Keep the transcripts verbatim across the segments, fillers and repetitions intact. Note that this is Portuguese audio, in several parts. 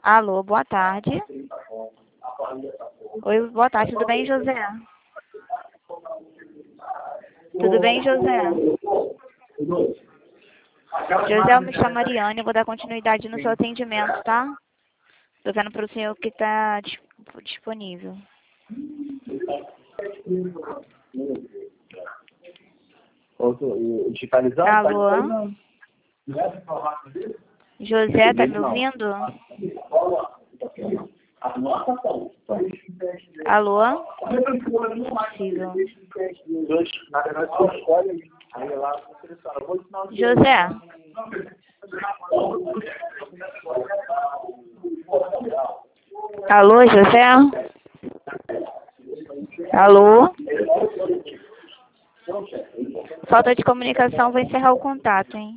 Alô, boa tarde. Oi, boa tarde, tudo bem, José? Tudo bem, José? José, eu me chamo Mariane, eu vou dar continuidade no seu atendimento, tá? Tô vendo para o senhor que está disponível. Alô? José, tá me ouvindo? Alô? Possível. José? Alô, José? Alô? Falta de comunicação, vou encerrar o contato, hein?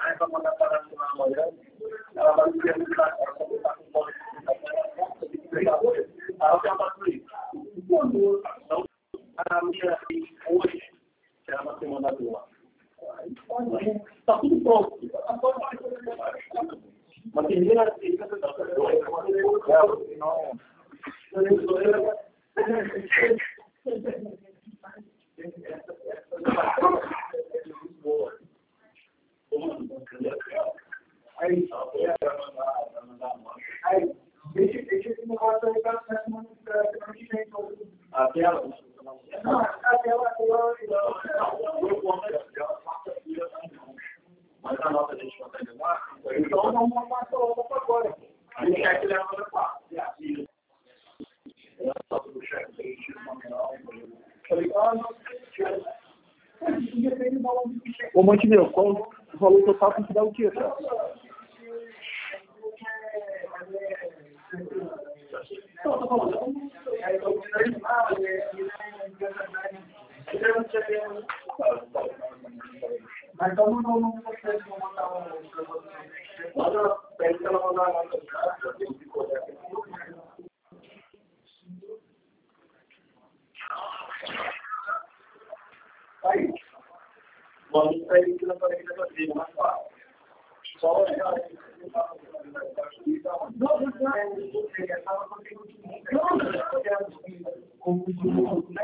Tá tudo pronto. Mas tem ninguém mas a nota a gente consegue levar, então vamos passar a outra agora. A gente quer que leve a quatro. E assim, a nota do chefe, a gente nominal. Ô, Montenegro, qual o valor total tem que dar o quê, cara? Não, tô falando. Mas então não não não consegue montar um olha, pede ela mandar a nota de casa, tem que correr. Aí. Vamos sair aqui na parede da vida, mais fácil. Só olhar aqui. Não, não, não.